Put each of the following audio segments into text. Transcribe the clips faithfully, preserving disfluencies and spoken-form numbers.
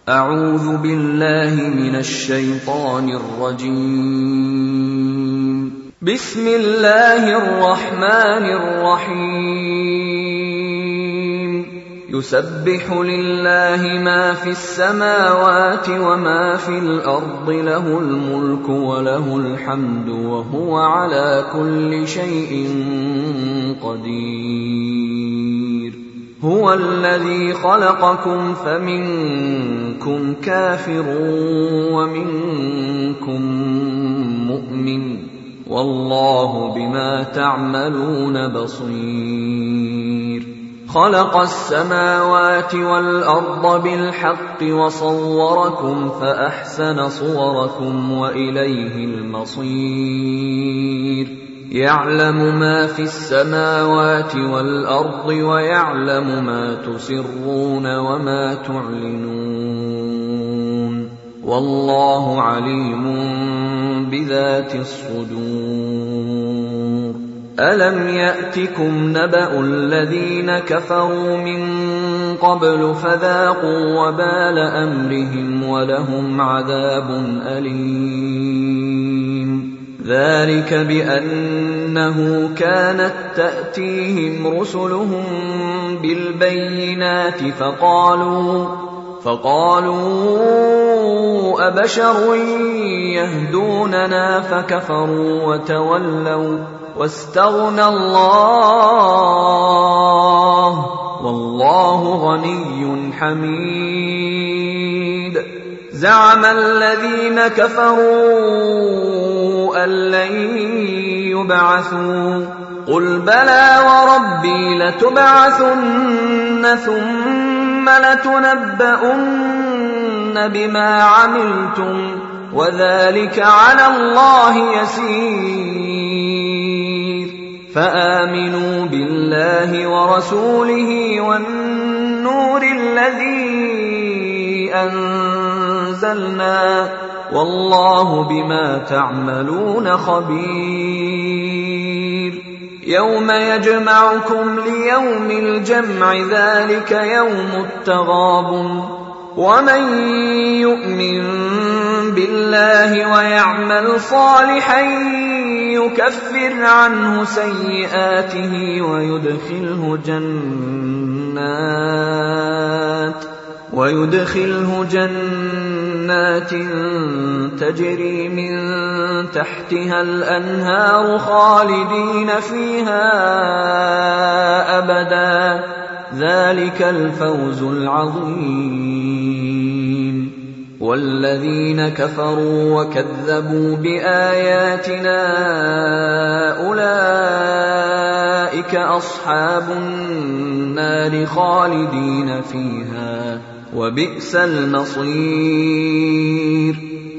أعوذ بالله من الشيطان الرجيم. بسم الله الرحمن الرحيم. يسبح لله ما في السماوات وما في الأرض، له الملك وله الحمد وهو على كل شيء قدير. هو الذي خلقكم فمنكم كافر ومنكم مؤمن، والله بما تعملون بصير. خلق السماوات والأرض بالحق وصوركم فأحسن صوركم وإليه المصير. يعلم ما في السماوات والأرض ويعلم ما تسرون وما تعلنون، والله عليم بذات الصدور. ألم يأتكم نبأ الذين كفروا من قبل فذاقوا وبال أمرهم ولهم عذاب أليم. ذلك بأنه كانت تأتيهم رسلهم بالبينات فقالوا فقالوا أبشر يهدوننا فكفروا وتولوا واستغنى الله، والله غني حميد. زعم الذين كفروا أن لن يبعثوا، قل بلى وربي لتبعثن ثم لتنبؤن بما عملتم وذلك على الله يسير. فآمنوا بالله ورسوله والنور الذي أنزلنا، والله بما تعملون خبير. يوم يجمعكم ليوم الجمع، ذلك يوم التغابن. ومن يؤمن بالله ويعمل صالحا يكفر عنه سيئاته ويدخله جنات ويدخله جنات تجري من تحتها الأنهار خالدين فيها أبدا، ذلك الفوز العظيم. والذين كفروا وكذبوا بآياتنا أولئك أصحاب النار خالدين فيها، وبئس المصير.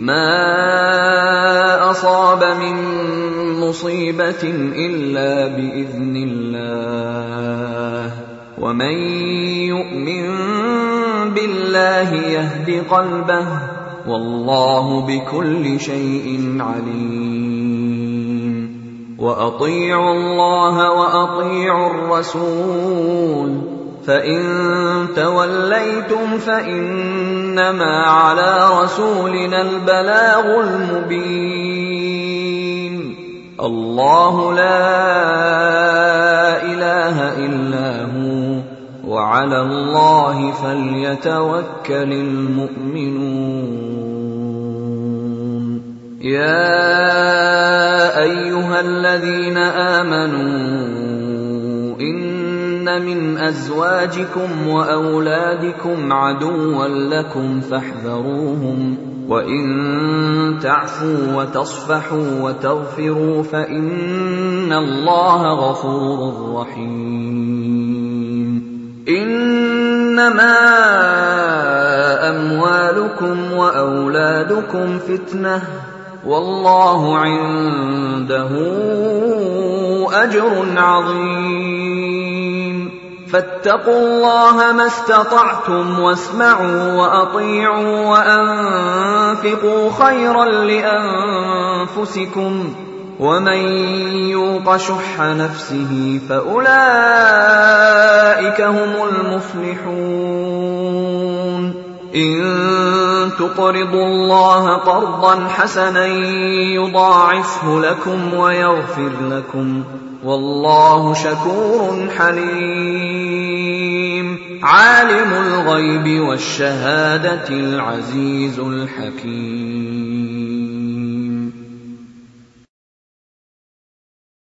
ما أصاب من مصيبة إلا بإذن الله، ومن يؤمن بالله يهد قلبه، والله بكل شيء عليم. وأطيعوا الله وأطيعوا الرسول، فإن توليتم فإنما على رسولنا البلاغ المبين. الله لا إله إلا هو، وعلى الله فليتوكل المؤمنون. يا أيها الذين آمنوا إن من أزواجكم وأولادكم عدوا لكم فاحذروهم، وإن تعفوا وتصفحوا وتغفروا فإن الله غفور رحيم. إنما أموالكم وأولادكم فتنة، والله عنده أجر عظيم. فاتقوا الله ما استطعتم واسمعوا وأطيعوا وأنفقوا خيرا لأنفسكم، ومن يوق شح نفسه فأولئك هم المفلحون. إن تقرضوا الله قرضا حسنا يضاعفه لكم ويغفر لكم والله شكور حليم عالم الغيب والشهادة العزيز الحكيم